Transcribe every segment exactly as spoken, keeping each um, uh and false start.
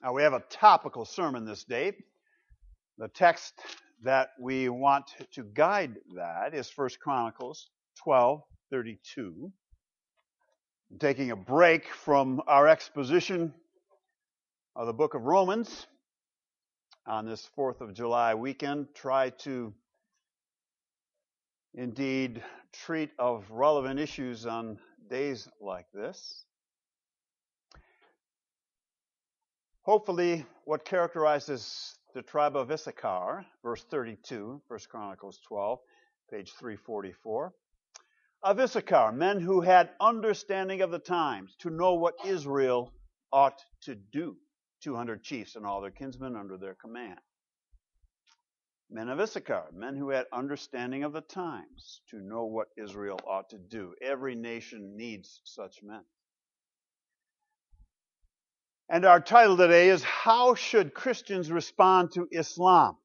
Now, we have a topical sermon this day. The text that we want to guide that is First Chronicles twelve thirty-two. Taking a break from our exposition of the book of Romans on this fourth of July weekend, try to indeed treat of relevant issues on days like this. Hopefully, what characterizes the tribe of Issachar, verse thirty-two, First Chronicles twelve, page three forty-four. Of Issachar, men who had understanding of the times, to know what Israel ought to do. two hundred chiefs and all their kinsmen under their command. Men of Issachar, men who had understanding of the times, to know what Israel ought to do. Every nation needs such men. And our title today is, How Should Christians Respond to Islam?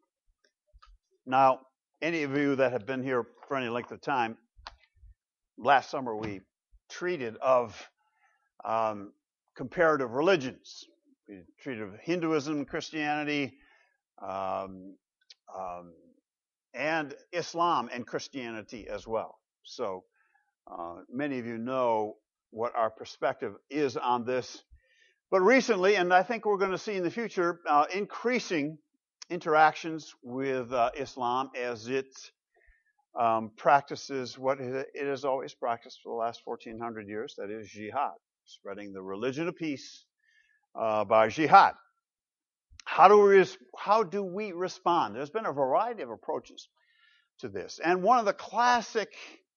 Now, any of you that have been here for any length of time, last summer we treated of um, comparative religions. We treated of Hinduism, Christianity, um, um, and Islam and Christianity as well. So uh, many of you know what our perspective is on this. But recently, and I think we're going to see in the future, uh, increasing interactions with uh, Islam as it um, practices what it has always practiced for the last fourteen hundred years, that is jihad, spreading the religion of peace uh, by jihad. How do we how do we respond? There's been a variety of approaches to this, and one of the classic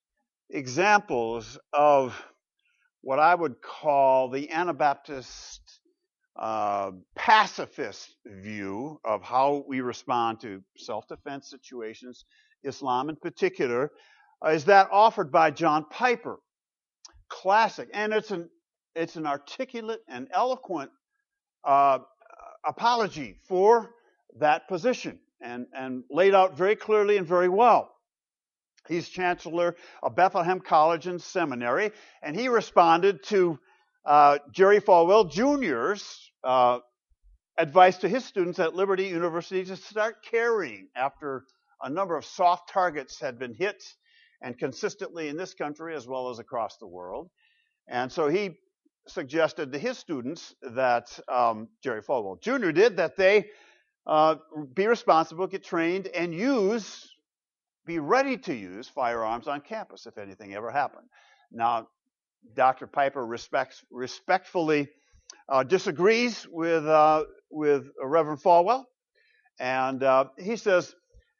examples of what I would call the Anabaptist uh, pacifist view of how we respond to self-defense situations, Islam in particular, uh, is that offered by John Piper. Classic. And it's an, it's an articulate and eloquent uh, apology for that position and, and laid out very clearly and very well. He's chancellor of Bethlehem College and Seminary, and he responded to uh, Jerry Falwell Junior's uh, advice to his students at Liberty University to start carrying after a number of soft targets had been hit, and consistently in this country as well as across the world. And so he suggested to his students that um, Jerry Falwell Junior did, that they uh, be responsible, get trained, and use be ready to use firearms on campus if anything ever happened. Now, Doctor Piper respects, respectfully uh, disagrees with uh, with Reverend Falwell, and uh, he says,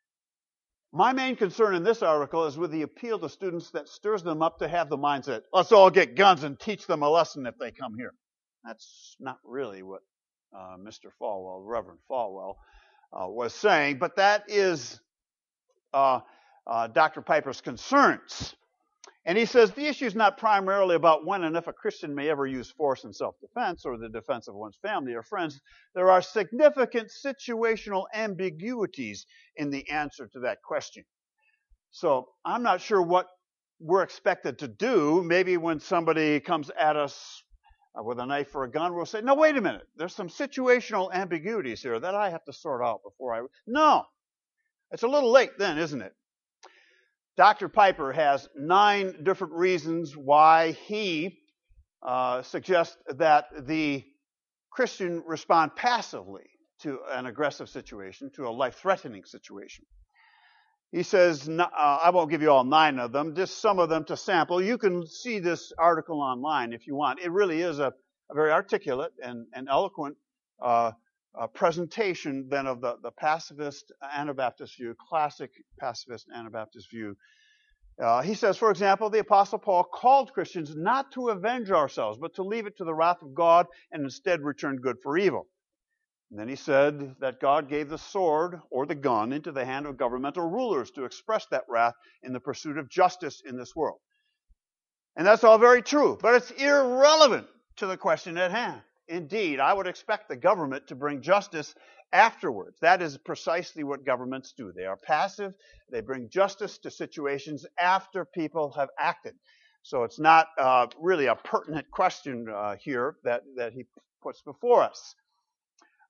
my main concern in this article is with the appeal to students that stirs them up to have the mindset, let's all get guns and teach them a lesson if they come here. That's not really what uh, Mister Falwell, Reverend Falwell, uh, was saying, but that is Uh, uh, Doctor Piper's concerns. And he says the issue is not primarily about when and if a Christian may ever use force in self-defense or the defense of one's family or friends. There are significant situational ambiguities in the answer to that question. So I'm not sure what we're expected to do. Maybe when somebody comes at us uh, with a knife or a gun, we'll say, no, wait a minute. There's some situational ambiguities here that I have to sort out before I... No. It's a little late then, isn't it? Doctor Piper has nine different reasons why he uh, suggests that the Christian respond passively to an aggressive situation, to a life-threatening situation. He says, uh, I won't give you all nine of them, just some of them to sample. You can see this article online if you want. It really is a, a very articulate and, and eloquent uh Uh, presentation then of the, the pacifist Anabaptist view, classic pacifist Anabaptist view. Uh, he says, for example, the Apostle Paul called Christians not to avenge ourselves, but to leave it to the wrath of God and instead return good for evil. And then he said that God gave the sword or the gun into the hand of governmental rulers to express that wrath in the pursuit of justice in this world. And that's all very true, but it's irrelevant to the question at hand. Indeed, I would expect the government to bring justice afterwards. That is precisely what governments do. They are passive. They bring justice to situations after people have acted. So it's not uh, really a pertinent question uh, here that, that he puts before us.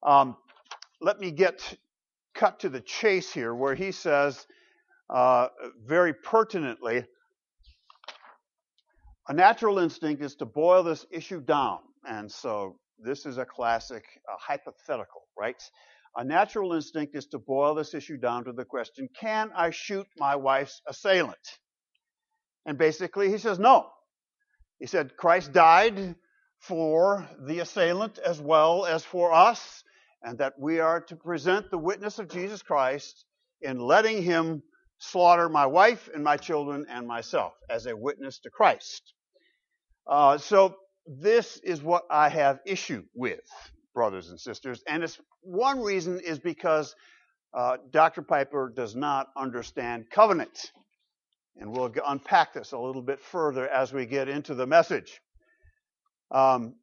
Um, let me get cut to the chase here, where he says uh, very pertinently, a natural instinct is to boil this issue down. And so this is a classic uh, hypothetical, right? A natural instinct is to boil this issue down to the question, can I shoot my wife's assailant? And basically he says no. He said Christ died for the assailant as well as for us, and that we are to present the witness of Jesus Christ in letting him slaughter my wife and my children and myself as a witness to Christ. Uh, so this is what I have issue with, brothers and sisters, and it's one reason is because uh, Doctor Piper does not understand covenant. And we'll unpack this a little bit further as we get into the message. Um,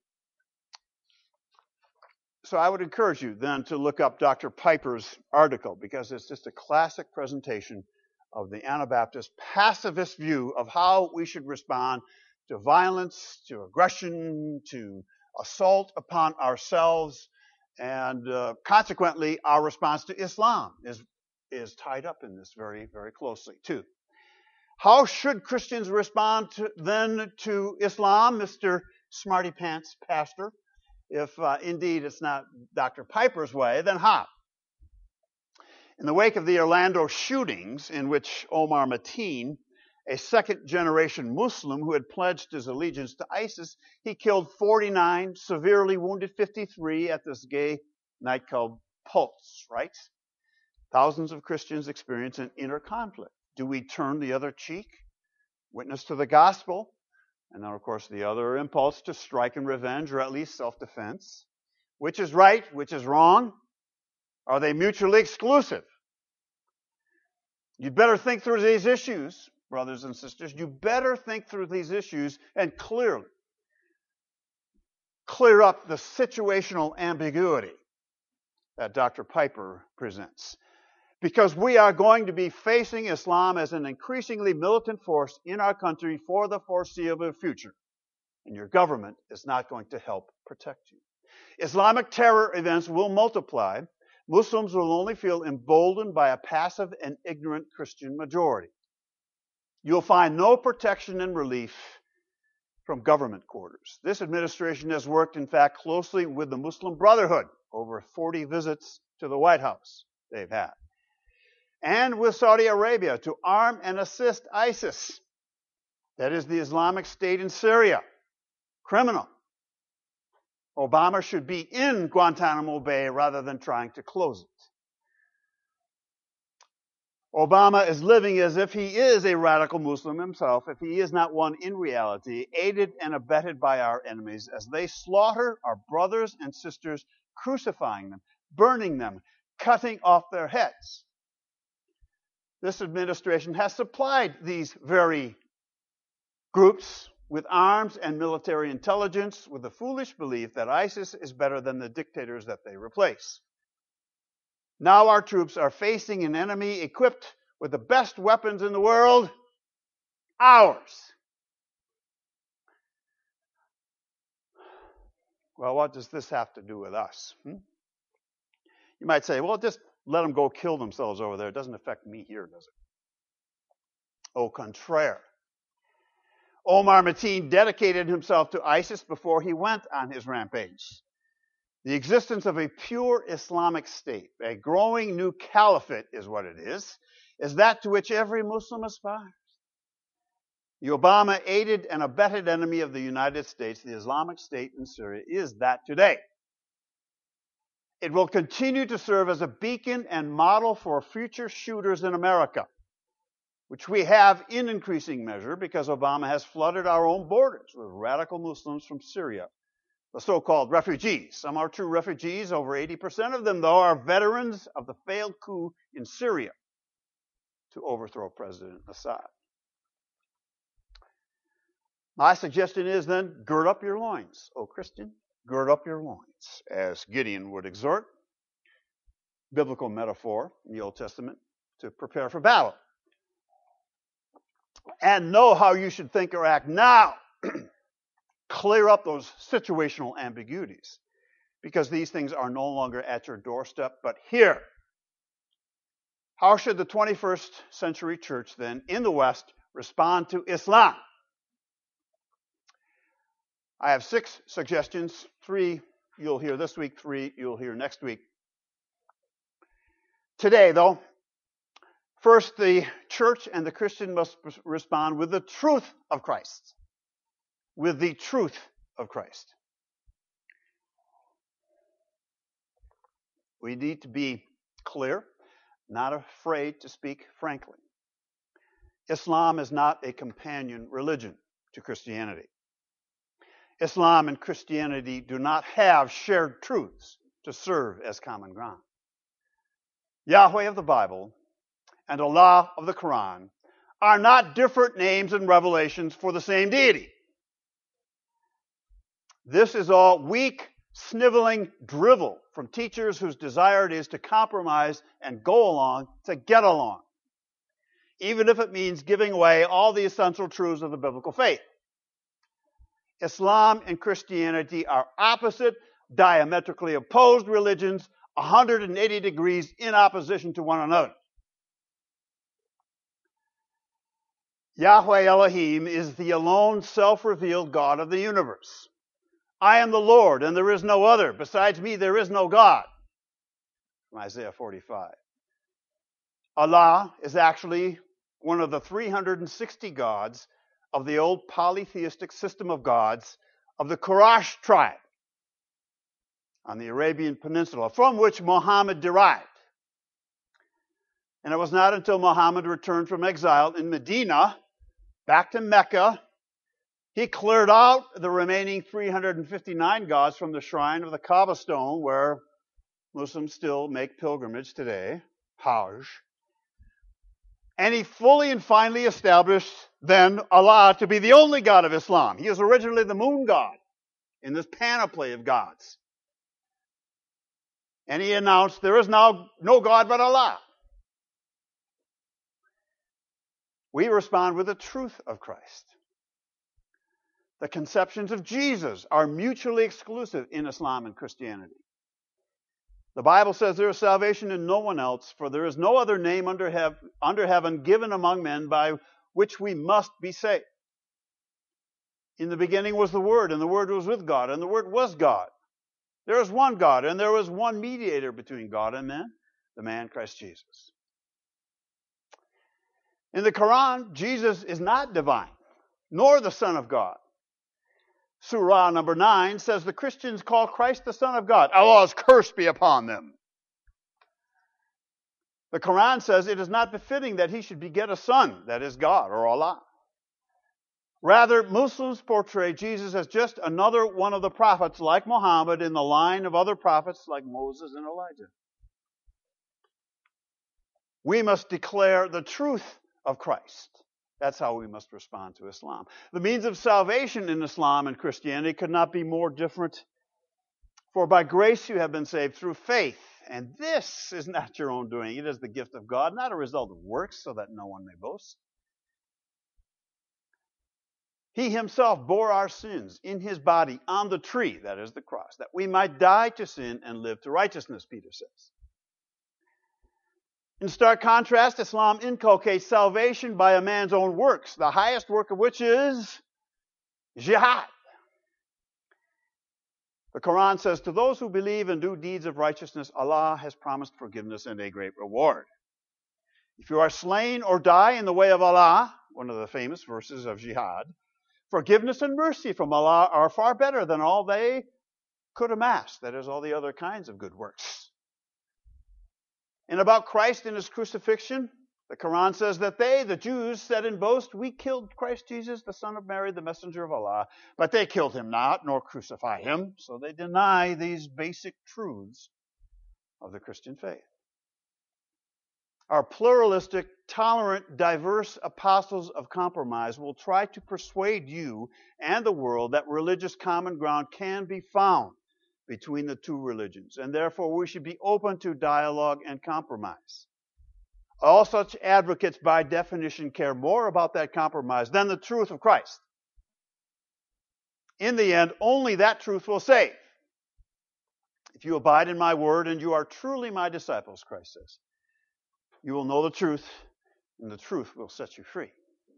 so I would encourage you then to look up Doctor Piper's article, because it's just a classic presentation of the Anabaptist pacifist view of how we should respond to violence, to aggression, to assault upon ourselves, and uh, consequently our response to Islam is, is tied up in this very, very closely too. How should Christians respond to, then to Islam, Mister Smarty Pants Pastor? If uh, indeed it's not Doctor Piper's way, then how? In the wake of the Orlando shootings, in which Omar Mateen, a second-generation Muslim who had pledged his allegiance to ISIS, he killed forty-nine, severely wounded fifty-three at this gay nightclub Pulse, right? Thousands of Christians experience an inner conflict. Do we turn the other cheek, witness to the gospel, and then, of course, the other impulse to strike and revenge, or at least self-defense? Which is right? Which is wrong? Are they mutually exclusive? You'd better think through these issues, brothers and sisters. You better think through these issues and clearly clear up the situational ambiguity that Doctor Piper presents. Because we are going to be facing Islam as an increasingly militant force in our country for the foreseeable future. And your government is not going to help protect you. Islamic terror events will multiply. Muslims will only feel emboldened by a passive and ignorant Christian majority. You'll find no protection and relief from government quarters. This administration has worked, in fact, closely with the Muslim Brotherhood, over forty visits to the White House they've had, and with Saudi Arabia to arm and assist ISIS, that is the Islamic State in Syria. Criminal. Obama should be in Guantanamo Bay rather than trying to close it. Obama is living as if he is a radical Muslim himself, if he is not one in reality, aided and abetted by our enemies as they slaughter our brothers and sisters, crucifying them, burning them, cutting off their heads. This administration has supplied these very groups with arms and military intelligence with the foolish belief that ISIS is better than the dictators that they replace. Now our troops are facing an enemy equipped with the best weapons in the world, ours. Well, what does this have to do with us? Hmm? You might say, well, just let them go kill themselves over there. It doesn't affect me here, does it? Au contraire. Omar Mateen dedicated himself to ISIS before he went on his rampage. The existence of a pure Islamic state, a growing new caliphate is what it is, is that to which every Muslim aspires. The Obama-aided and abetted enemy of the United States, the Islamic State in Syria, is that today. It will continue to serve as a beacon and model for future shooters in America, which we have in increasing measure because Obama has flooded our own borders with radical Muslims from Syria, the so-called refugees. Some are true refugees. Over eighty percent of them, though, are veterans of the failed coup in Syria to overthrow President Assad. My suggestion is then, gird up your loins, O Christian. Gird up your loins, as Gideon would exhort, biblical metaphor in the Old Testament, to prepare for battle. And know how you should think or act now. Clear up those situational ambiguities. because these things are no longer at your doorstep, but here. How should the twenty-first century church then in the West respond to Islam? I have six suggestions. Three you'll hear this week, three you'll hear next week. Today, though, first, the church and the Christian must respond with the truth of Christ. With the truth of Christ. We need to be clear, not afraid to speak frankly. Islam is not a companion religion to Christianity. Islam and Christianity do not have shared truths to serve as common ground. Yahweh of the Bible and Allah of the Quran are not different names and revelations for the same deity. This is all weak, sniveling drivel from teachers whose desire it is to compromise and go along to get along, even if it means giving away all the essential truths of the biblical faith. Islam and Christianity are opposite, diametrically opposed religions, one hundred eighty degrees in opposition to one another. Yahweh Elohim is the alone self-revealed God of the universe. I am the Lord, and there is no other. Besides me, there is no God. From Isaiah forty-five. Allah is actually one of the three hundred sixty gods of the old polytheistic system of gods of the Quraysh tribe on the Arabian Peninsula, from which Muhammad derived. And it was not until Muhammad returned from exile in Medina, back to Mecca, he cleared out the remaining three hundred fifty-nine gods from the shrine of the Kaaba stone, where Muslims still make pilgrimage today, Hajj. And he fully and finally established then Allah to be the only God of Islam. He was originally the moon god in this panoply of gods. And he announced, there is now no God but Allah. We respond with the truth of Christ. The conceptions of Jesus are mutually exclusive in Islam and Christianity. The Bible says there is salvation in no one else, for there is no other name under, hev- under heaven given among men by which we must be saved. In the beginning was the Word, and the Word was with God, and the Word was God. There is one God, and there was one mediator between God and men, the man Christ Jesus. In the Quran, Jesus is not divine, nor the Son of God. Surah number nine says the Christians call Christ the Son of God. Allah's curse be upon them. The Quran says it is not befitting that he should beget a son, that is God or Allah. Rather, Muslims portray Jesus as just another one of the prophets like Muhammad in the line of other prophets like Moses and Elijah. We must declare the truth of Christ. That's how we must respond to Islam. The means of salvation in Islam and Christianity could not be more different. For by grace you have been saved through faith. And this is not your own doing. It is the gift of God, not a result of works, so that no one may boast. He himself bore our sins in his body on the tree, that is the cross, that we might die to sin and live to righteousness, Peter says. In stark contrast, Islam inculcates salvation by a man's own works, the highest work of which is jihad. The Quran says, to those who believe and do deeds of righteousness, Allah has promised forgiveness and a great reward. If you are slain or die in the way of Allah, one of the famous verses of jihad, forgiveness and mercy from Allah are far better than all they could amass, that is, all the other kinds of good works. And about Christ and his crucifixion, the Quran says that they, the Jews, said in boast, we killed Christ Jesus, the son of Mary, the messenger of Allah. But they killed him not, nor crucified him. So they deny these basic truths of the Christian faith. Our pluralistic, tolerant, diverse apostles of compromise will try to persuade you and the world that religious common ground can be found between the two religions, and therefore we should be open to dialogue and compromise. All such advocates, by definition, care more about that compromise than the truth of Christ. In the end, only that truth will save. If you abide in my word and you are truly my disciples, Christ says, you will know the truth, and the truth will set you free.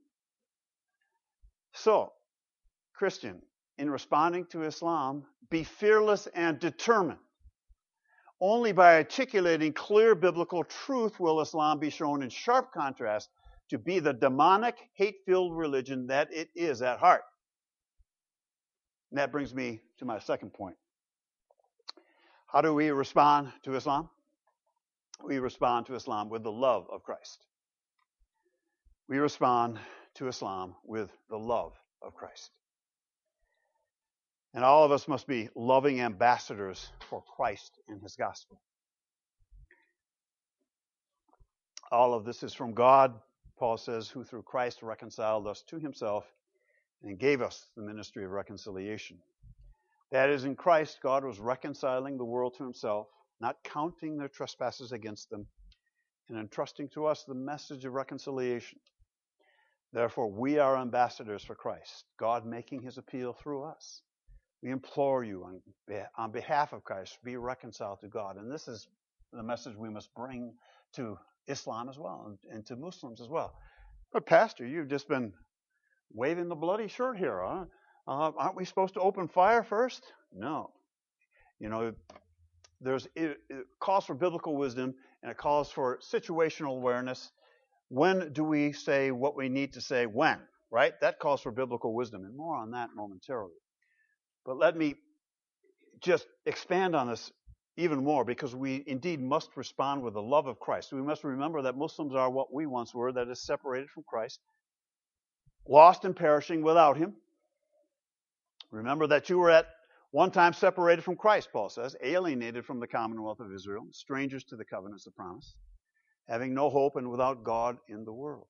So, Christian, in responding to Islam, be fearless and determined. Only by articulating clear biblical truth will Islam be shown in sharp contrast to be the demonic, hate-filled religion that it is at heart. And that brings me to my second point. How do we respond to Islam? We respond to Islam with the love of Christ. We respond to Islam with the love of Christ. And all of us must be loving ambassadors for Christ and his gospel. All of this is from God, Paul says, who through Christ reconciled us to himself and gave us the ministry of reconciliation. That is, in Christ, God was reconciling the world to himself, not counting their trespasses against them, and entrusting to us the message of reconciliation. Therefore, we are ambassadors for Christ, God making his appeal through us. We implore you on, on behalf of Christ, be reconciled to God. And this is the message we must bring to Islam as well, and, and to Muslims as well. But Pastor, you've just been waving the bloody shirt here, huh? Uh, aren't we supposed to open fire first? No. You know, there's it, it calls for biblical wisdom, and it calls for situational awareness. When do we say what we need to say when, right? That calls for biblical wisdom, and more on that momentarily. But let me just expand on this even more, because we indeed must respond with the love of Christ. We must remember that Muslims are what we once were, that is separated from Christ, lost and perishing without him. Remember that you were at one time separated from Christ, Paul says, alienated from the commonwealth of Israel, strangers to the covenants of promise, having no hope and without God in the world.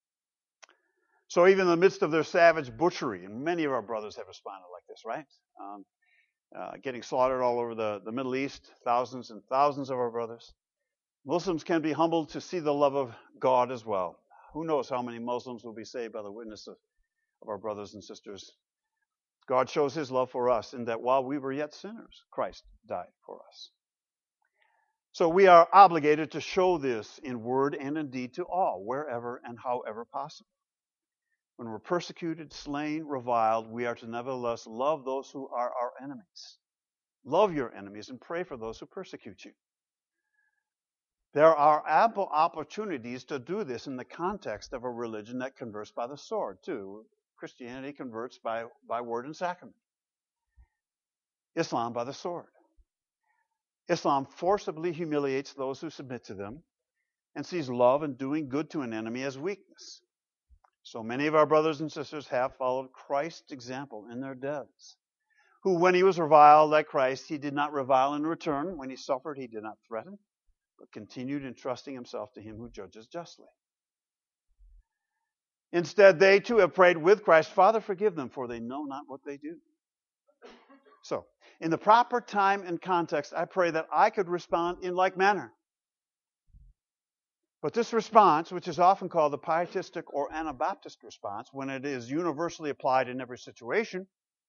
So even in the midst of their savage butchery, and many of our brothers have responded like this, right? Um, uh, getting slaughtered all over the, the Middle East, thousands and thousands of our brothers. Muslims can be humbled to see the love of God as well. Who knows how many Muslims will be saved by the witness of, of our brothers and sisters. God shows his love for us in that while we were yet sinners, Christ died for us. So we are obligated to show this in word and in deed to all, wherever and however possible. When we're persecuted, slain, reviled, we are to nevertheless love those who are our enemies. Love your enemies and pray for those who persecute you. There are ample opportunities to do this in the context of a religion that converts by the sword, too. Christianity converts by, by word and sacrament. Islam by the sword. Islam forcibly humiliates those who submit to them and sees love and doing good to an enemy as weakness. So many of our brothers and sisters have followed Christ's example in their deaths, who, when he was reviled like Christ, he did not revile in return. When he suffered, he did not threaten, but continued entrusting himself to him who judges justly. Instead, they too have prayed with Christ, Father, forgive them, for they know not what they do. So, in the proper time and context, I pray that I could respond in like manner. But this response, which is often called the pietistic or Anabaptist response, when it is universally applied in every situation,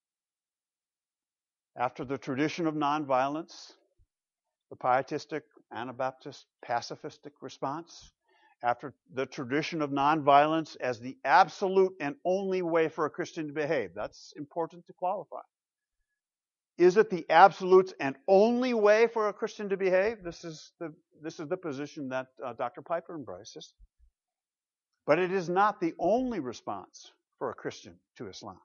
after the tradition of nonviolence, the pietistic, Anabaptist, pacifistic response, after the tradition of nonviolence as the absolute and only way for a Christian to behave. That's important to qualify. Is it the absolute and only way for a Christian to behave? This is the, this is the position that uh, Doctor Piper embraces. But it is not the only response for a Christian to Islam.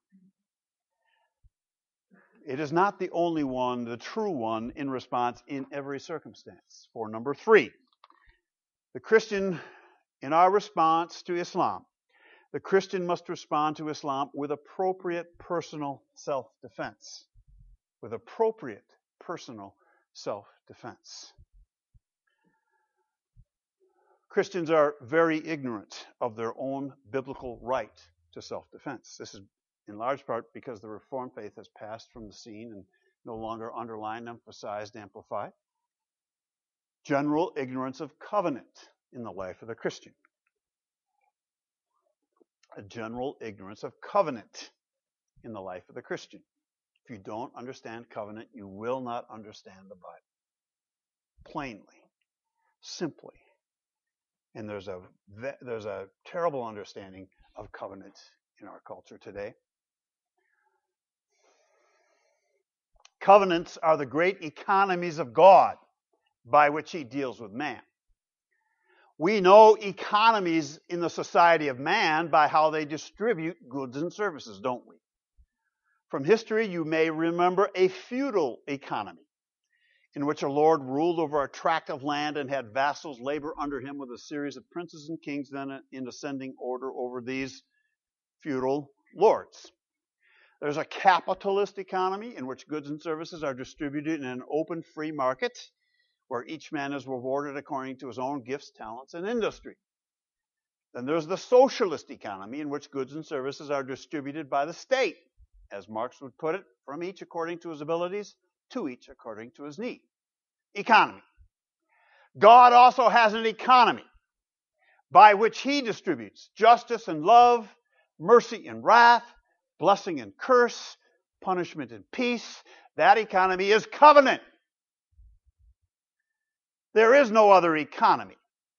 It is not the only one, the true one, in response in every circumstance. For number three, the Christian, in our response to Islam, the Christian must respond to Islam with appropriate personal self-defense. With appropriate personal self-defense. Christians are very ignorant of their own biblical right to self-defense. This is in large part because the Reformed faith has passed from the scene and no longer underlined, emphasized, amplified. General ignorance of covenant in the life of the Christian. A general ignorance of covenant in the life of the Christian. If you don't understand covenant, you will not understand the Bible. Plainly, simply. And there's a there's a terrible understanding of covenant in our culture today. Covenants are the great economies of God by which he deals with man. We know economies in the society of man by how they distribute goods and services, don't we? From history, you may remember a feudal economy in which a lord ruled over a tract of land and had vassals labor under him with a series of princes and kings then in ascending order over these feudal lords. There's a capitalist economy in which goods and services are distributed in an open, free market where each man is rewarded according to his own gifts, talents, and industry. Then there's the socialist economy in which goods and services are distributed by the state, as Marx would put it, from each according to his abilities, to each according to his need. Economy. God also has an economy by which he distributes justice and love, mercy and wrath, blessing and curse, punishment and peace. That economy is covenant. There is no other economy.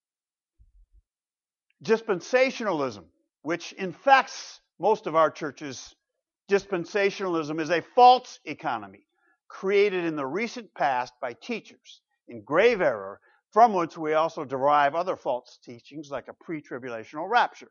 Dispensationalism, which infects most of our churches, dispensationalism is a false economy created in the recent past by teachers in grave error, from which we also derive other false teachings like a pre-tribulational rapture.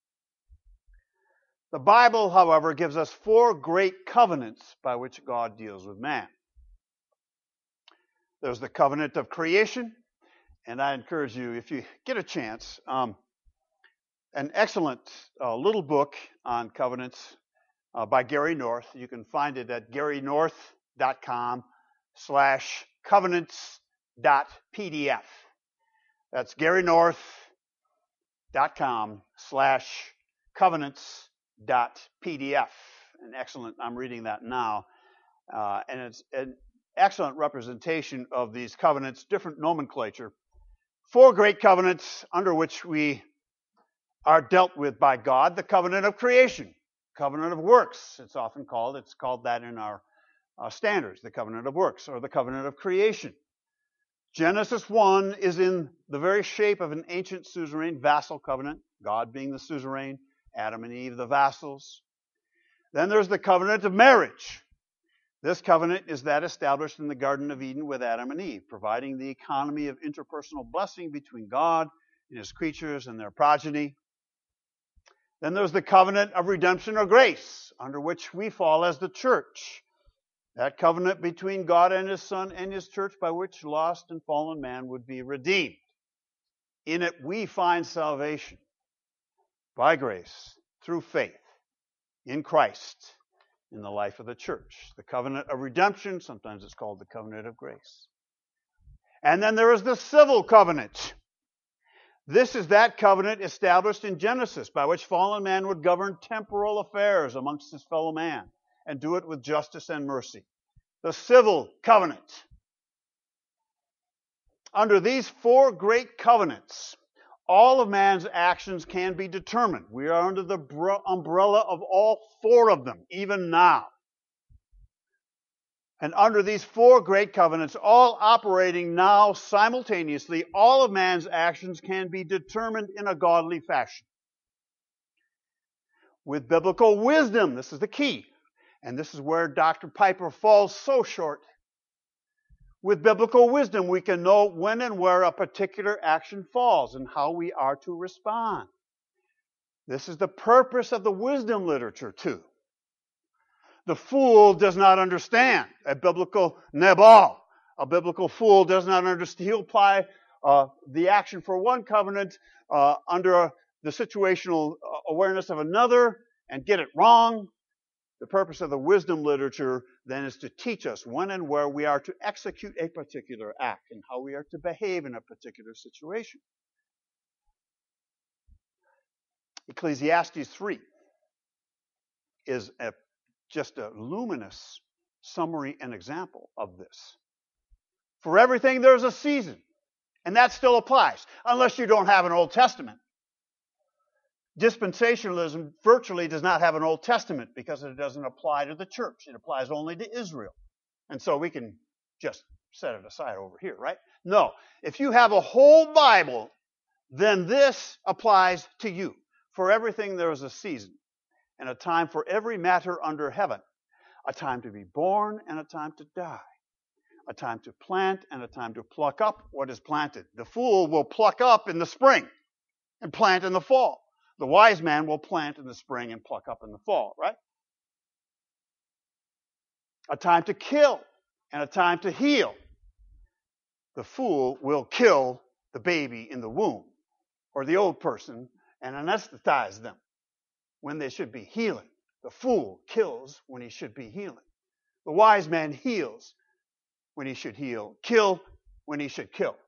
The Bible, however, gives us four great covenants by which God deals with man. There's the covenant of creation, and I encourage you, if you get a chance, um, an excellent uh, little book on covenants uh, by Gary North. You can find it at garynorth.com slash covenants.pdf. That's garynorth.com slash covenants.pdf. An excellent, I'm reading that now, uh, and it's an excellent representation of these covenants, different nomenclature. Four great covenants under which we are dealt with by God. The covenant of creation, covenant of works, it's often called. It's called that in our uh, standards, the covenant of works, or the covenant of creation. Genesis one is in the very shape of an ancient suzerain vassal covenant, God being the suzerain, Adam and Eve the vassals. Then there's the covenant of marriage. This covenant is that established in the Garden of Eden with Adam and Eve, providing the economy of interpersonal blessing between God and his creatures and their progeny. Then there's the covenant of redemption or grace, under which we fall as the church. That covenant between God and his Son and his church by which lost and fallen man would be redeemed. In it we find salvation by grace through faith in Christ in the life of the church. The covenant of redemption, sometimes it's called the covenant of grace. And then there is the civil covenant. This is that covenant established in Genesis by which fallen man would govern temporal affairs amongst his fellow man and do it with justice and mercy. The civil covenant. Under these four great covenants, all of man's actions can be determined. We are under the umbrella of all four of them, even now. And under these four great covenants, all operating now simultaneously, all of man's actions can be determined in a godly fashion. With biblical wisdom, this is the key. And this is where Doctor Piper falls so short. With biblical wisdom, we can know when and where a particular action falls and how we are to respond. This is the purpose of the wisdom literature, too. The fool does not understand. A biblical Nabal, a biblical fool does not understand. He'll apply uh, the action for one covenant uh, under the situational awareness of another and get it wrong. The purpose of the wisdom literature then is to teach us when and where we are to execute a particular act and how we are to behave in a particular situation. Ecclesiastes three is a, just a luminous summary and example of this. For everything there's a season, and that still applies, unless you don't have an Old Testament. Dispensationalism virtually does not have an Old Testament because it doesn't apply to the church. It applies only to Israel. And so we can just set it aside over here, right? No. If you have a whole Bible, then this applies to you. For everything there is a season and a time for every matter under heaven. A time to be born and a time to die. A time to plant and a time to pluck up what is planted. The fool will pluck up in the spring and plant in the fall. The wise man will plant in the spring and pluck up in the fall, right? A time to kill and a time to heal. The fool will kill the baby in the womb or the old person and anesthetize them when they should be healing. The fool kills when he should be healing. The wise man heals when he should heal. Kill when he should kill.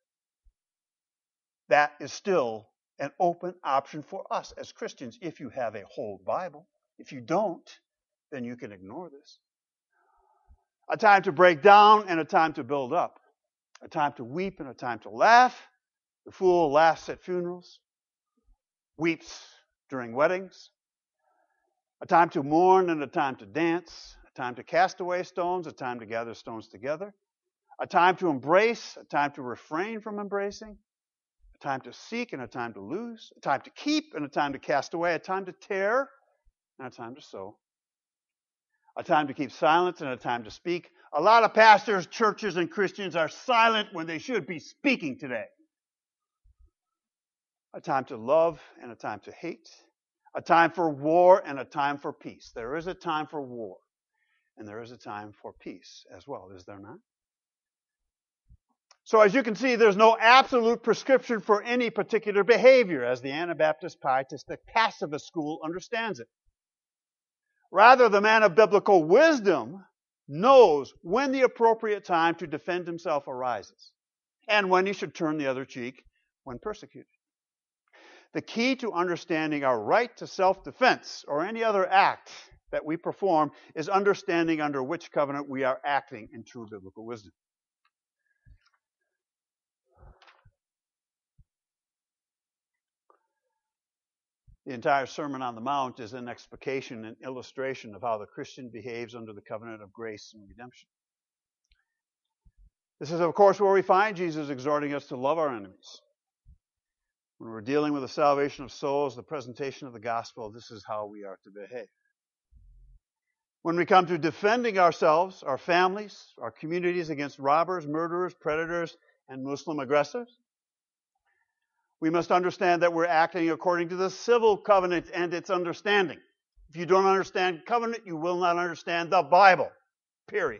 That is still an open option for us as Christians if you have a whole Bible. If you don't, then you can ignore this. A time to break down and a time to build up. A time to weep and a time to laugh. The fool laughs at funerals, weeps during weddings. A time to mourn and a time to dance. A time to cast away stones, a time to gather stones together. A time to embrace, a time to refrain from embracing. A time to seek and a time to lose. A time to keep and a time to cast away. A time to tear and a time to sow. A time to keep silence and a time to speak. A lot of pastors, churches, and Christians are silent when they should be speaking today. A time to love and a time to hate. A time for war and a time for peace. There is a time for war and there is a time for peace as well, is there not? So as you can see, there's no absolute prescription for any particular behavior as the Anabaptist Pietistic Pacifist school understands it. Rather, the man of biblical wisdom knows when the appropriate time to defend himself arises and when he should turn the other cheek when persecuted. The key to understanding our right to self-defense or any other act that we perform is understanding under which covenant we are acting in true biblical wisdom. The entire Sermon on the Mount is an explication and illustration of how the Christian behaves under the covenant of grace and redemption. This is, of course, where we find Jesus exhorting us to love our enemies. When we're dealing with the salvation of souls, the presentation of the gospel, this is how we are to behave. When we come to defending ourselves, our families, our communities against robbers, murderers, predators, and Muslim aggressors, we must understand that we're acting according to the civil covenant and its understanding. If you don't understand covenant, you will not understand the Bible, period.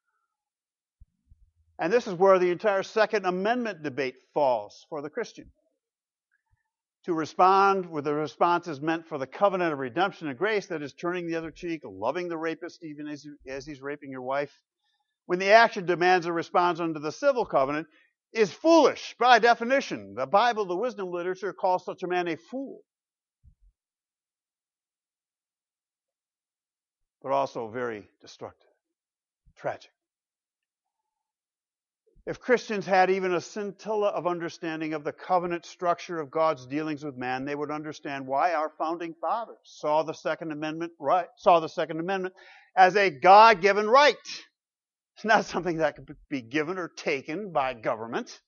And this is where the entire Second Amendment debate falls for the Christian. To respond with the responses meant for the covenant of redemption and grace, that is turning the other cheek, loving the rapist even as, as he's raping your wife, when the action demands a response under the civil covenant, is foolish by definition. The Bible, the wisdom literature, calls such a man a fool. But also very destructive, tragic. If Christians had even a scintilla of understanding of the covenant structure of God's dealings with man, they would understand why our founding fathers saw the Second Amendment right, saw the Second Amendment as a God-given right. It's not something that could be given or taken by government.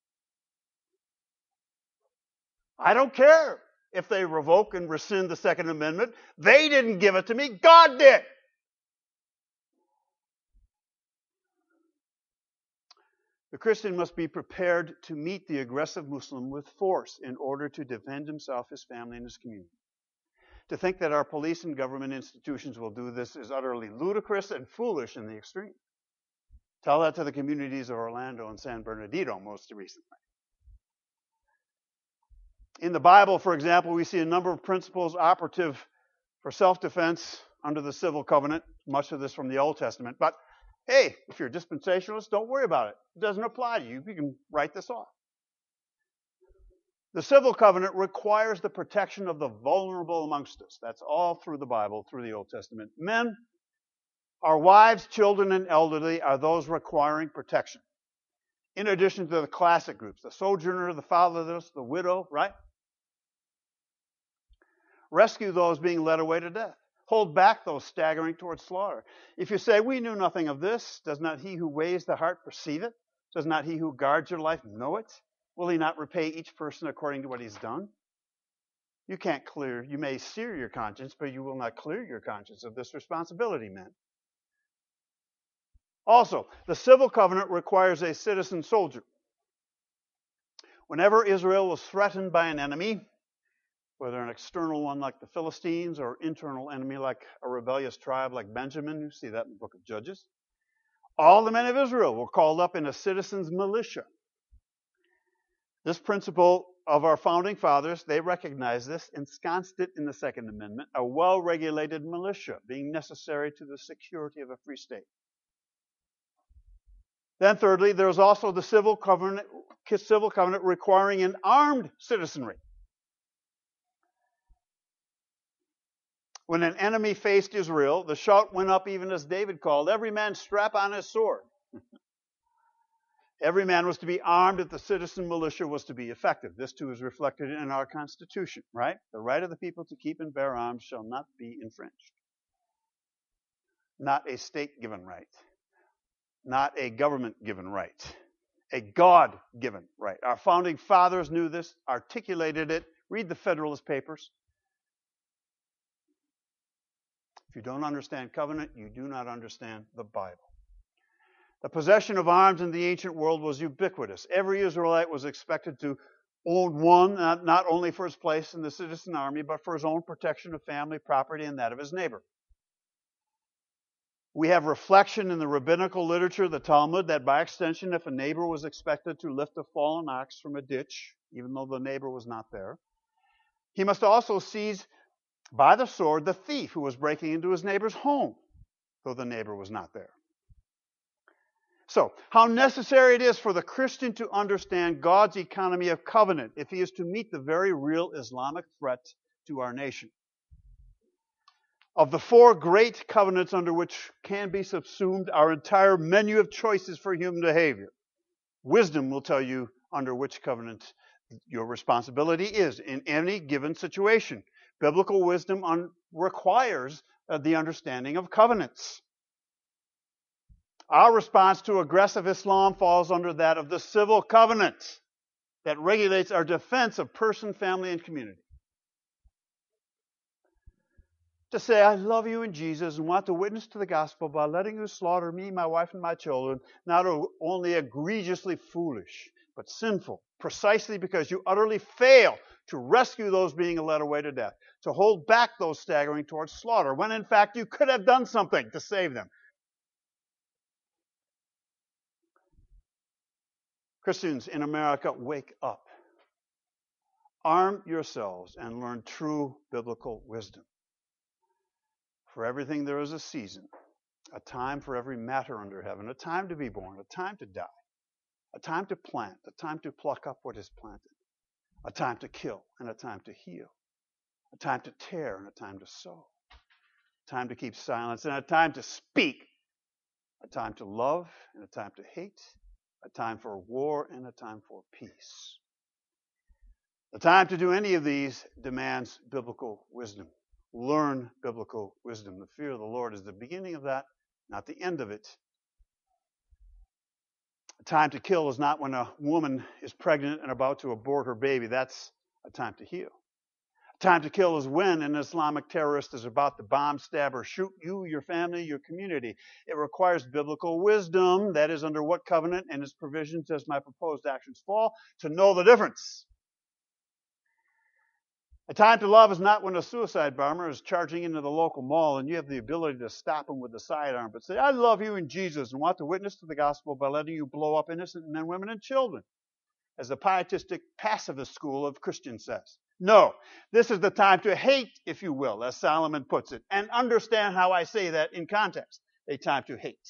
I don't care if they revoke and rescind the Second Amendment. They didn't give it to me. God did. The Christian must be prepared to meet the aggressive Muslim with force in order to defend himself, his family, and his community. To think that our police and government institutions will do this is utterly ludicrous and foolish in the extreme. Tell that to the communities of Orlando and San Bernardino most recently. In the Bible, for example, we see a number of principles operative for self-defense under the civil covenant, much of this from the Old Testament. But hey, if you're a dispensationalist, don't worry about it. It doesn't apply to you. You can write this off. The civil covenant requires the protection of the vulnerable amongst us. That's all through the Bible, through the Old Testament. Men, our wives, children, and elderly are those requiring protection. In addition to the classic groups, the sojourner, the fatherless, the widow, right? Rescue those being led away to death. Hold back those staggering towards slaughter. If you say, we knew nothing of this, does not he who weighs the heart perceive it? Does not he who guards your life know it? Will he not repay each person according to what he's done? You can't clear, you may sear your conscience, but you will not clear your conscience of this responsibility, men. Also, the civil covenant requires a citizen soldier. Whenever Israel was threatened by an enemy, whether an external one like the Philistines or internal enemy like a rebellious tribe like Benjamin, you see that in the book of Judges, all the men of Israel were called up in a citizen's militia. This principle of our founding fathers, they recognized this, ensconced it in the Second Amendment, a well-regulated militia being necessary to the security of a free state. Then thirdly, there was also the civil covenant, civil covenant requiring an armed citizenry. When an enemy faced Israel, the shout went up even as David called, every man strap on his sword. Every man was to be armed if the citizen militia was to be effective. This too is reflected in our Constitution, right? The right of the people to keep and bear arms shall not be infringed. Not a state-given right. Not a government-given right. A God-given right. Our founding fathers knew this, articulated it. Read the Federalist Papers. If you don't understand covenant, you do not understand the Bible. The possession of arms in the ancient world was ubiquitous. Every Israelite was expected to own one, not, not only for his place in the citizen army, but for his own protection of family, property, and that of his neighbor. We have reflection in the rabbinical literature, the Talmud, that by extension, if a neighbor was expected to lift a fallen ox from a ditch, even though the neighbor was not there, he must also seize by the sword the thief who was breaking into his neighbor's home, though the neighbor was not there. So, how necessary it is for the Christian to understand God's economy of covenant if he is to meet the very real Islamic threat to our nation. Of the four great covenants under which can be subsumed our entire menu of choices for human behavior, wisdom will tell you under which covenant your responsibility is in any given situation. Biblical wisdom un- requires uh, the understanding of covenants. Our response to aggressive Islam falls under that of the civil covenant that regulates our defense of person, family, and community. To say, I love you in Jesus and want to witness to the gospel by letting you slaughter me, my wife, and my children, not only egregiously foolish, but sinful, precisely because you utterly fail to rescue those being led away to death, to hold back those staggering towards slaughter, when in fact you could have done something to save them. Christians in America, wake up. Arm yourselves and learn true biblical wisdom. For everything there is a season, a time for every matter under heaven, a time to be born, a time to die, a time to plant, a time to pluck up what is planted, a time to kill and a time to heal, a time to tear and a time to sow, a time to keep silence and a time to speak, a time to love and a time to hate, a time for war and a time for peace. The time to do any of these demands biblical wisdom. Learn biblical wisdom. The fear of the Lord is the beginning of that, not the end of it. A time to kill is not when a woman is pregnant and about to abort her baby. That's a time to heal. A time to kill is when an Islamic terrorist is about to bomb, stab, or shoot you, your family, your community. It requires biblical wisdom, that is, under what covenant and its provisions does my proposed actions fall, to know the difference. A time to love is not when a suicide bomber is charging into the local mall and you have the ability to stop him with the sidearm, but say, I love you in Jesus and want to witness to the gospel by letting you blow up innocent men, women, and children, as the pietistic pacifist school of Christians says. No, this is the time to hate, if you will, as Solomon puts it, and understand how I say that in context. A time to hate,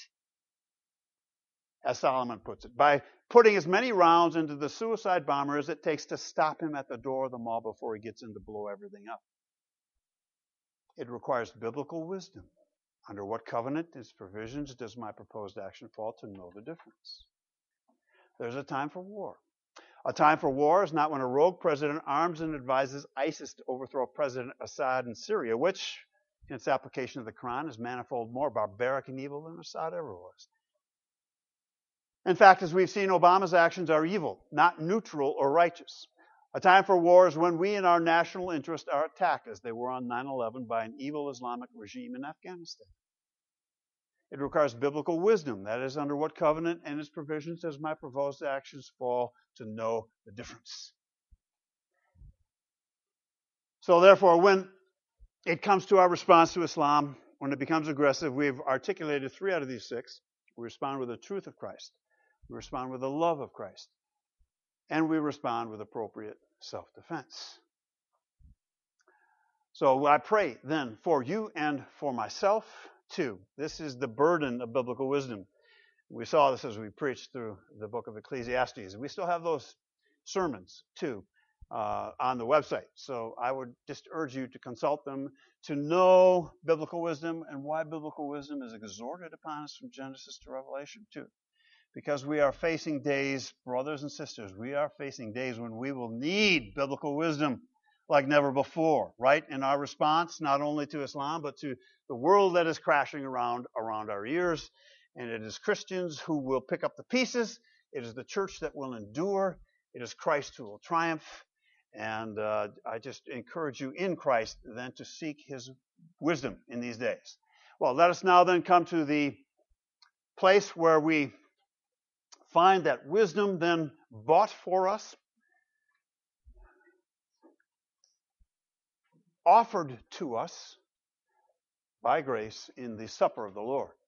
as Solomon puts it, by putting as many rounds into the suicide bomber as it takes to stop him at the door of the mall before he gets in to blow everything up. It requires biblical wisdom. Under what covenant, its provisions, does my proposed action fall, to know the difference? There's a time for war. A time for war is not when a rogue president arms and advises ISIS to overthrow President Assad in Syria, which, in its application of the Quran, is manifold more barbaric and evil than Assad ever was. In fact, as we've seen, Obama's actions are evil, not neutral or righteous. A time for war is when we in our national interest are attacked, as they were on nine eleven, by an evil Islamic regime in Afghanistan. It requires biblical wisdom, that is, under what covenant and its provisions does my proposed actions fall, to know the difference. So therefore, when it comes to our response to Islam, when it becomes aggressive, we've articulated three out of these six. We respond with the truth of Christ. We respond with the love of Christ. And we respond with appropriate self-defense. So I pray then for you and for myself too. This is the burden of biblical wisdom. We saw this as we preached through the book of Ecclesiastes. We still have those sermons too uh, on the website. So I would just urge you to consult them to know biblical wisdom and why biblical wisdom is exhorted upon us from Genesis to Revelation too. Because we are facing days, brothers and sisters, we are facing days when we will need biblical wisdom like never before, right? In our response, not only to Islam, but to the world that is crashing around around our ears. And it is Christians who will pick up the pieces. It is the church that will endure. It is Christ who will triumph. And uh, I just encourage you in Christ then to seek his wisdom in these days. Well, let us now then come to the place where we find that wisdom then bought for us, offered to us by grace in the supper of the Lord.